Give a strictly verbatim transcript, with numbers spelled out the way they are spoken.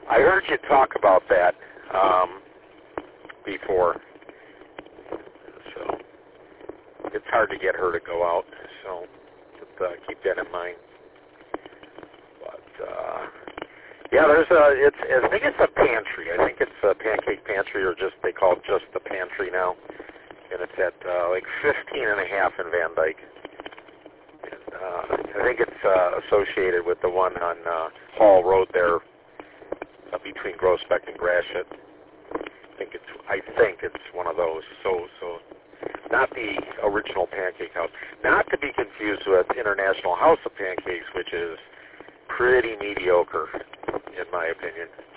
I heard you talk about that um, before, so it's hard to get her to go out, so just, uh, keep that in mind. But, uh, yeah, there's a, it's, I think it's a pantry. I think it's a Pancake Pantry, or just, they call it just the pantry now. And it's at uh, like fifteen and a half in Van Dyke. And, uh, I think it's uh, associated with the one on uh, Hall Road there, uh, between Groesbeck and Gratiot. I think it's I think it's one of those. So so not the original Pancake House. Not to be confused with International House of Pancakes, which is pretty mediocre in my opinion.